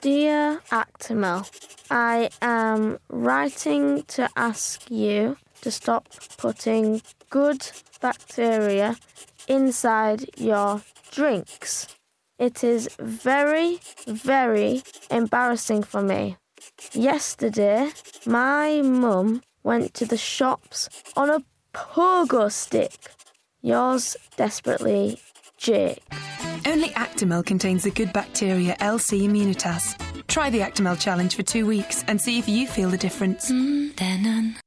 Dear Actimel, I am writing to ask you to stop putting good bacteria inside your drinks. It is very, very embarrassing for me. Yesterday, my mum went to the shops on a pogo stick. Yours desperately, Jake. Only Actimel contains the good bacteria LC Immunitas. Try the Actimel challenge for 2 weeks and see if you feel the difference.